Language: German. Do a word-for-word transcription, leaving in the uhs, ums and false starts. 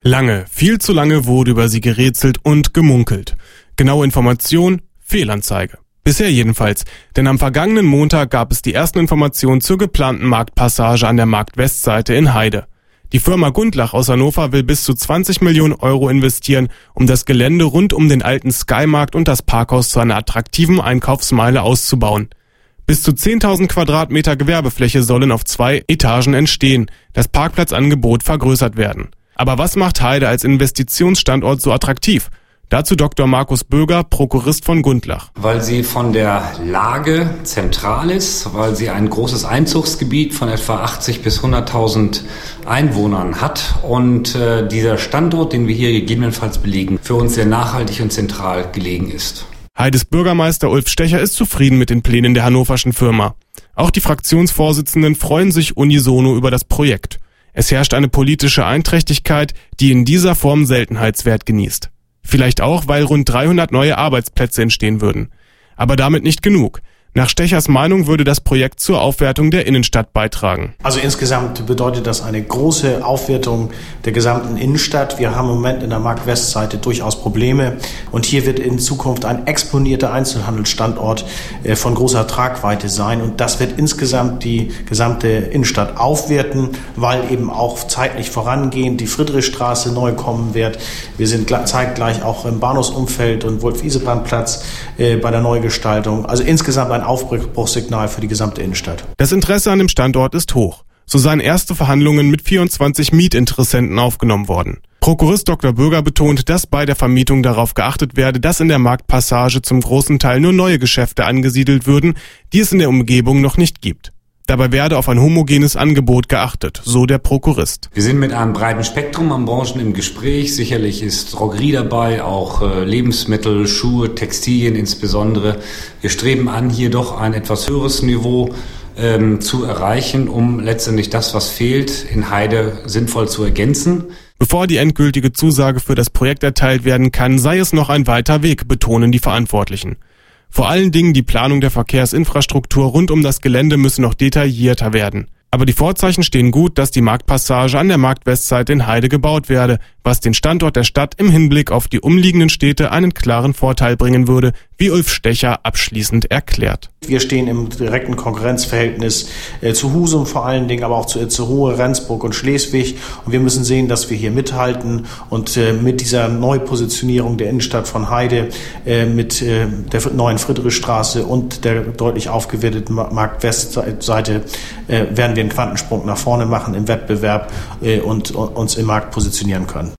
Lange, viel zu lange wurde über sie gerätselt und gemunkelt. Genaue Information, Fehlanzeige. Bisher jedenfalls, denn am vergangenen Montag gab es die ersten Informationen zur geplanten Marktpassage an der Marktwestseite in Heide. Die Firma Gundlach aus Hannover will bis zu zwanzig Millionen Euro investieren, um das Gelände rund um den alten Skymarkt und das Parkhaus zu einer attraktiven Einkaufsmeile auszubauen. Bis zu zehntausend Quadratmeter Gewerbefläche sollen auf zwei Etagen entstehen, das Parkplatzangebot vergrößert werden. Aber was macht Heide als Investitionsstandort so attraktiv? Dazu Doktor Markus Böger, Prokurist von Gundlach. Weil sie von der Lage zentral ist, weil sie ein großes Einzugsgebiet von etwa achtzig bis hunderttausend Einwohnern hat und äh, dieser Standort, den wir hier gegebenenfalls belegen, für uns sehr nachhaltig und zentral gelegen ist. Heides Bürgermeister Ulf Stecher ist zufrieden mit den Plänen der hannoverschen Firma. Auch die Fraktionsvorsitzenden freuen sich unisono über das Projekt. Es herrscht eine politische Einträchtigkeit, die in dieser Form Seltenheitswert genießt. Vielleicht auch, weil rund dreihundert neue Arbeitsplätze entstehen würden. Aber damit nicht genug. Nach Stechers Meinung würde das Projekt zur Aufwertung der Innenstadt beitragen. Also insgesamt bedeutet das eine große Aufwertung der gesamten Innenstadt. Wir haben im Moment in der Marktwestseite durchaus Probleme. Und hier wird in Zukunft ein exponierter Einzelhandelsstandort von großer Tragweite sein. Und das wird insgesamt die gesamte Innenstadt aufwerten, weil eben auch zeitlich vorangehend die Friedrichstraße neu kommen wird. Wir sind zeitgleich auch im Bahnhofsumfeld und Wolf-Isebrand-Platz bei der Neugestaltung. Also insgesamt ein Aufbruchssignal für die gesamte Innenstadt. Das Interesse an dem Standort ist hoch. So seien erste Verhandlungen mit vierundzwanzig Mietinteressenten aufgenommen worden. Prokurist Doktor Böger betont, dass bei der Vermietung darauf geachtet werde, dass in der Marktpassage zum großen Teil nur neue Geschäfte angesiedelt würden, die es in der Umgebung noch nicht gibt. Dabei werde auf ein homogenes Angebot geachtet, so der Prokurist. Wir sind mit einem breiten Spektrum an Branchen im Gespräch. Sicherlich ist Drogerie dabei, auch äh, Lebensmittel, Schuhe, Textilien insbesondere. Wir streben an, hier doch ein etwas höheres Niveau ähm, zu erreichen, um letztendlich das, was fehlt, in Heide sinnvoll zu ergänzen. Bevor die endgültige Zusage für das Projekt erteilt werden kann, sei es noch ein weiter Weg, betonen die Verantwortlichen. Vor allen Dingen die Planung der Verkehrsinfrastruktur rund um das Gelände müsse noch detaillierter werden. Aber die Vorzeichen stehen gut, dass die Marktpassage an der Marktwestseite in Heide gebaut werde, was den Standort der Stadt im Hinblick auf die umliegenden Städte einen klaren Vorteil bringen würde, wie Ulf Stecher abschließend erklärt. Wir stehen im direkten Konkurrenzverhältnis äh, zu Husum vor allen Dingen, aber auch zu, zu Hohe, Rendsburg und Schleswig. Und wir müssen sehen, dass wir hier mithalten und äh, mit dieser Neupositionierung der Innenstadt von Heide, äh, mit äh, der neuen Friedrichstraße und der deutlich aufgewerteten Marktwestseite äh, werden wir einen Quantensprung nach vorne machen im Wettbewerb äh, und, und uns im Markt positionieren können.